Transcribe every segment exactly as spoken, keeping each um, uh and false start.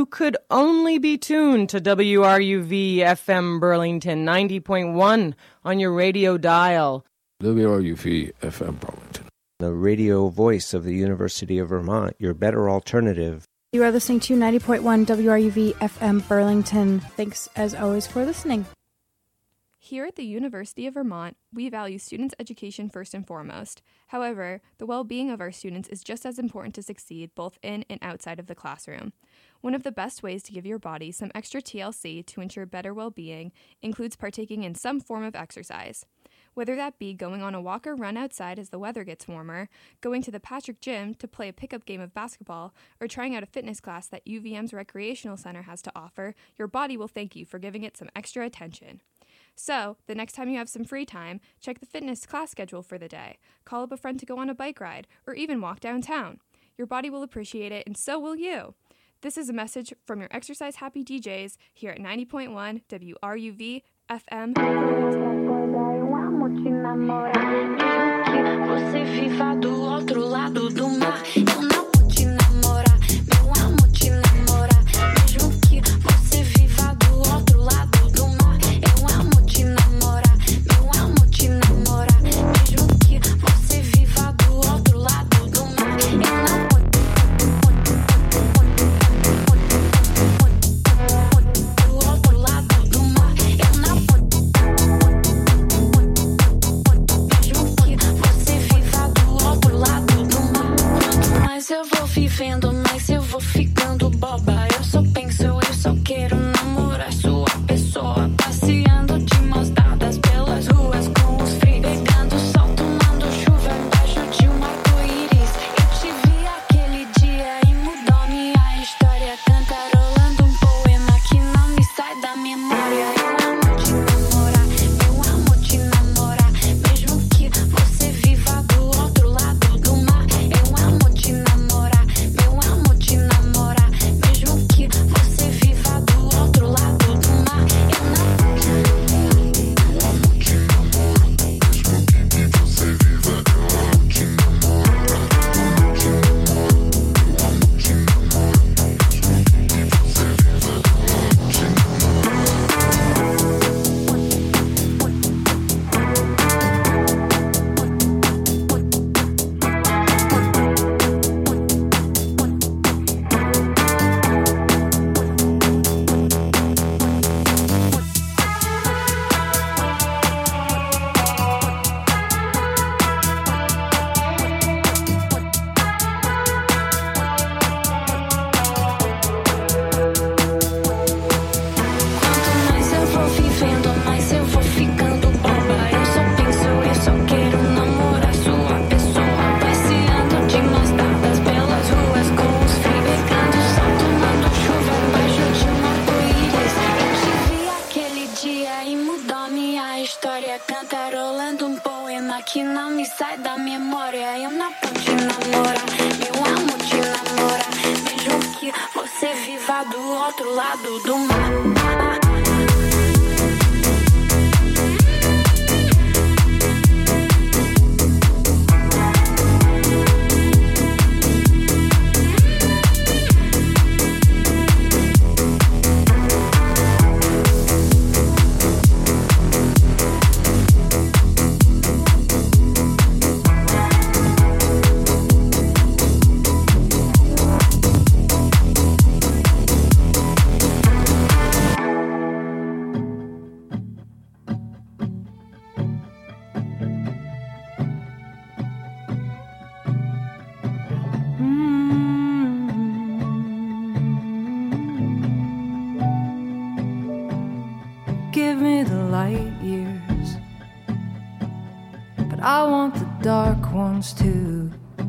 you could only be tuned to W R U V F M Burlington ninety point one on your radio dial. W R U V F M Burlington. The radio voice of the University of Vermont, your better alternative. You are listening to ninety point one W R U V F M Burlington. Thanks, as always, for listening. Here at the University of Vermont, we value students' education first and foremost. However, the well-being of our students is just as important to succeed both in and outside of the classroom. One of the best ways to give your body some extra T L C to ensure better well-being includes partaking in some form of exercise. Whether that be going on a walk or run outside as the weather gets warmer, going to the Patrick Gym to play a pickup game of basketball, or trying out a fitness class that U V M's Recreational Center has to offer, your body will thank you for giving it some extra attention. So, the next time you have some free time, check the fitness class schedule for the day, call up a friend to go on a bike ride, or even walk downtown. Your body will appreciate it, and so will you. This is a message from your exercise-happy D Js here at ninety point one W R U V F M. Você viva do outro lado do mar. Eu não vou te namorar, meu amor, te namorar. Mesmo que você viva do outro lado do mar. Eu amo te namorar, meu amor, te namorar. Mesmo que você viva do outro lado do mar. Eu não vou do outro lado do mar. Eu não vou. Mas eu vou vivendo, mas eu vou ficando boba. Eu só penso, eu só quero namorar sua pessoa. Passeando de mãos dadas pelas ruas com os frios, pegando sol, tomando chuva embaixo de um arco-íris. Eu te vi aquele dia e mudou minha história, cantarolando um poema que não me sai da memória. Eu amo te namorar, eu amo te namorar. Mesmo que você viva do outro lado do mar. Eu amo te namorar, meu amo te namorar. Mesmo que você viva do outro lado do mar. Eu não vou te namorar, eu amo te namorar. Mesmo que você viva, eu amo te namorar. Eu amo te namorar, eu amo te namorar. Mesmo que você viva, eu amo te Quanto mais eu vou vivendo, mais eu vou ficando boba. Eu só penso, eu só quero namorar sua pessoa. Passeando de mãos dadas pelas ruas com os frios, pegando sol, tomando chuva embaixo de um arco-íris. Eu te vi aquele dia e mudou minha história, cantarolando um poema que não me sai da memória. Eu não vou te namorar, eu amo te namorar. Mesmo que você viva do outro lado do mar. Give me the light years, but I want the dark ones too.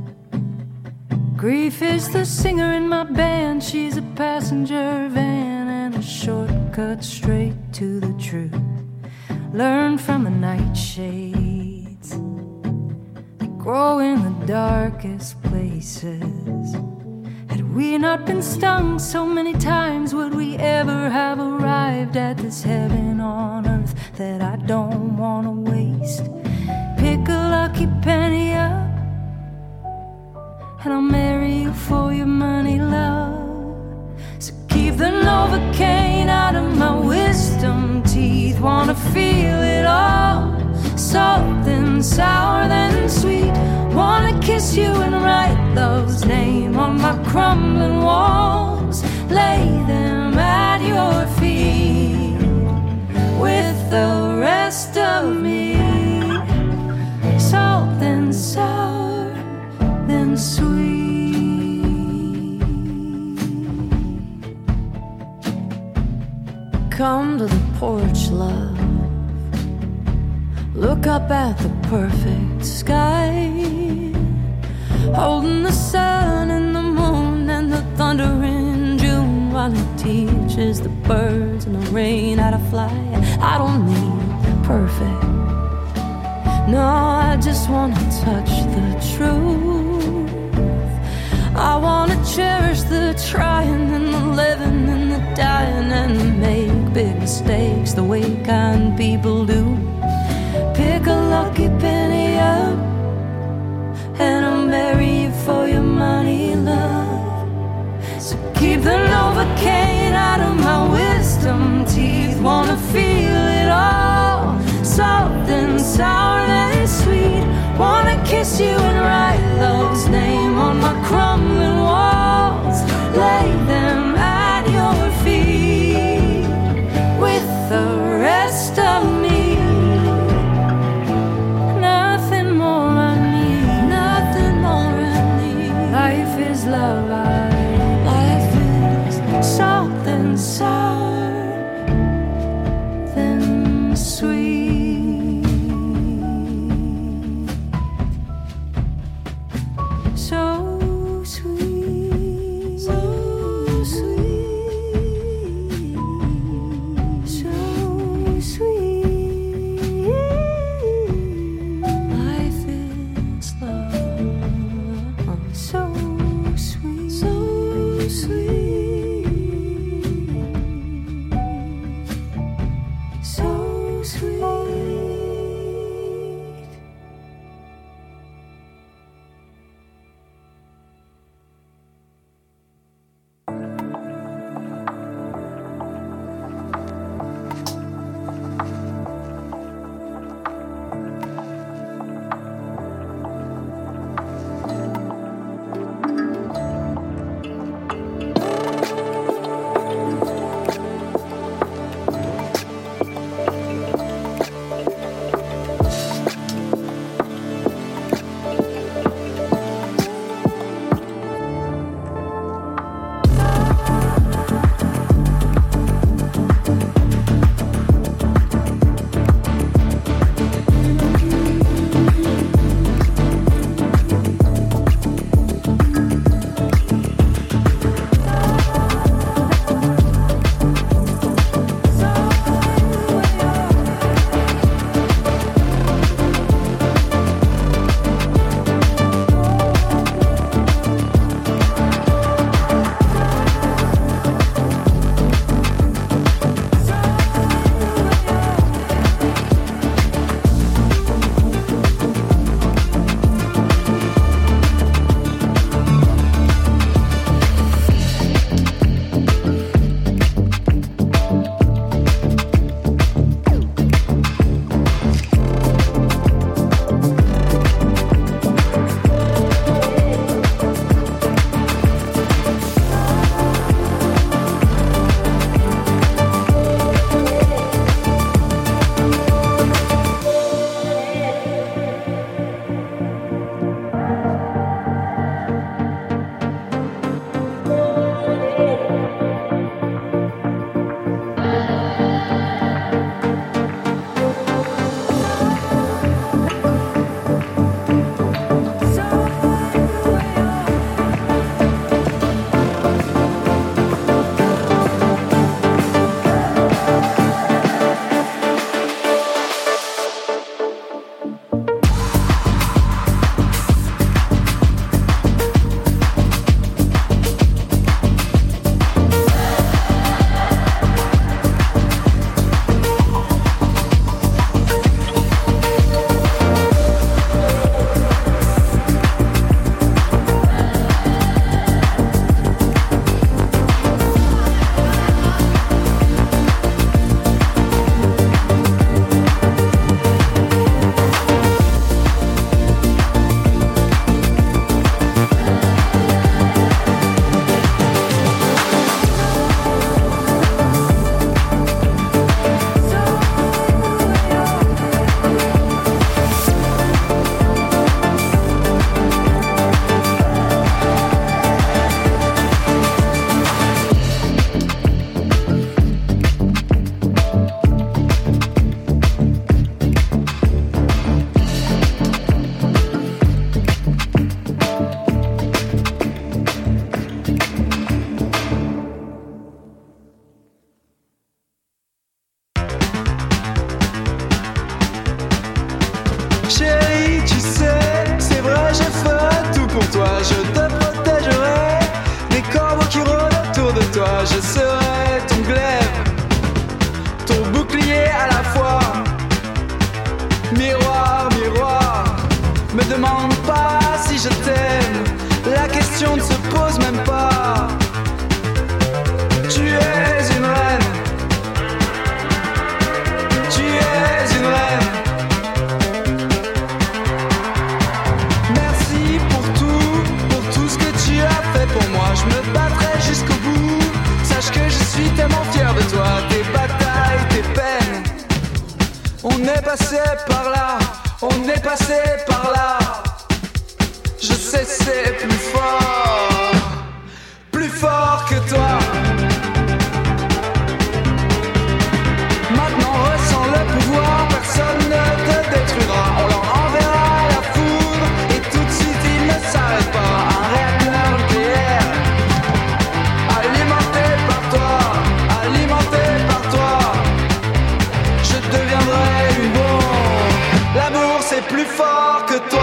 Grief is the singer in my band. She's a passenger van and a shortcut straight to the truth. Learn from the nightshades that grow in the darkest places. Had we not been stung so many times, would we ever have arrived at this heaven on earth that I don't want to waste? Pick a lucky penny up and I'll marry you for your money, love. So keep the Novocaine out of my wisdom teeth. Wanna feel it all, salt then sour then sweet. Wanna kiss you and write love's name on my crumbling walls. Lay them at your feet with the rest of me. Salt then sour then sweet. Come to the porch, love. Look up at the perfect sky, holding the sun and the moon and the thunder in June, while it teaches the birds and the rain how to fly. I don't need perfect, no, I just wanna touch the truth. I wanna cherish the trying and the living and the dying, and make big mistakes the way kind people do. Pick a lucky penny up and I'll marry you for your money, love. So keep the Novocaine out of my wisdom teeth. Wanna feel it all, salt and sour and sweet. Wanna kiss you and write love's name on my crumbling walls. Lay them at your pour toi, je te protégerai des corbeaux qui rôdent autour de toi. Je serai ton glaive, ton bouclier à la fois. Miroir, miroir, me demande pas si je t'aime, la question ne se pose même pas. Tu es une reine, tu es une reine. Merci pour tout, pour tout ce que tu as fait pour moi. Je me battrai jusqu'au bout, sache que je suis tellement fier de toi. Tes batailles, tes peines, on est passé par là, on est passé par là. Je sais c'est plus fort, plus fort que toi. Maintenant ressens le pouvoir, personne ne te détruira. On leur enverra la foudre et tout de suite ils ne s'arrêtent pas. Un réacteur nucléaire, alimenté par toi, alimenté par toi. Je deviendrai une bombe, l'amour c'est plus fort que toi.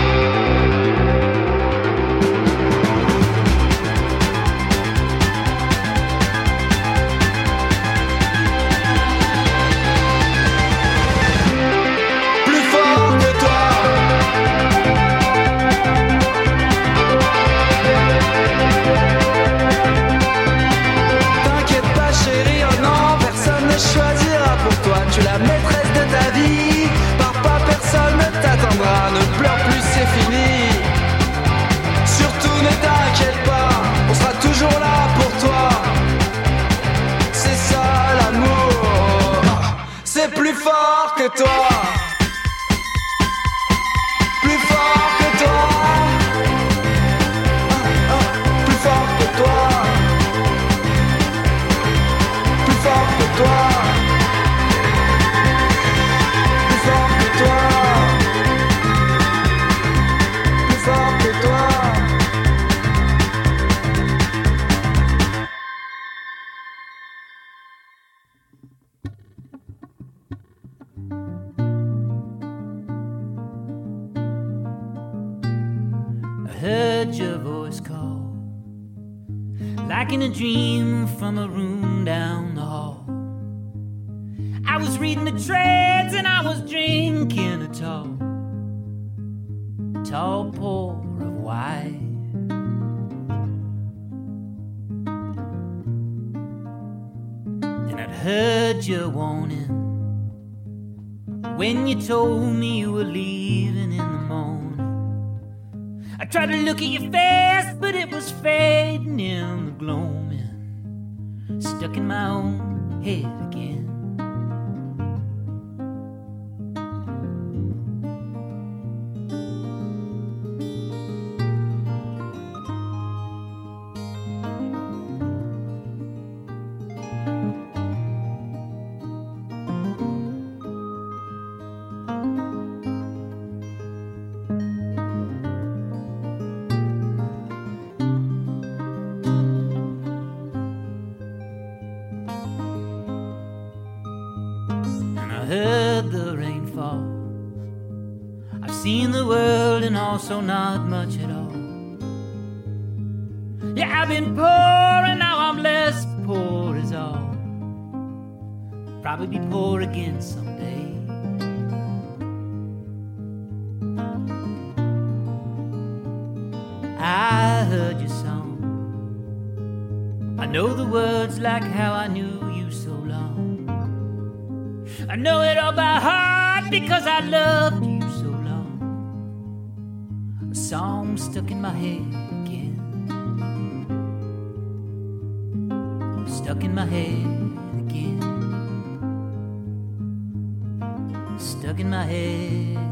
Choisira pour toi, tu es la maîtresse de ta vie. Papa, personne ne t'attendra, ne pleure plus, c'est fini. Surtout ne t'inquiète pas, on sera toujours là pour toi. C'est ça l'amour, c'est plus fort que toi. Plus fort que toi. Plus fort que toi. Plus fort que toi. Your voice call like in a dream from a room down the hall. I was reading the trades and I was drinking a tall, tall pour of wine. And I'd heard your warning when you told me you were leaving in the morning. I tried to look at your face, but it was fading in the gloaming, stuck in my own head again. Also not much at all. Yeah, I've been poor and now I'm less poor is all. Probably be poor again someday. I heard your song, I know the words like how I knew you so long. I know it all by heart because I loved you so long. A song stuck in my head again, stuck in my head again, stuck in my head again.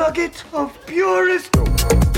nugget of purest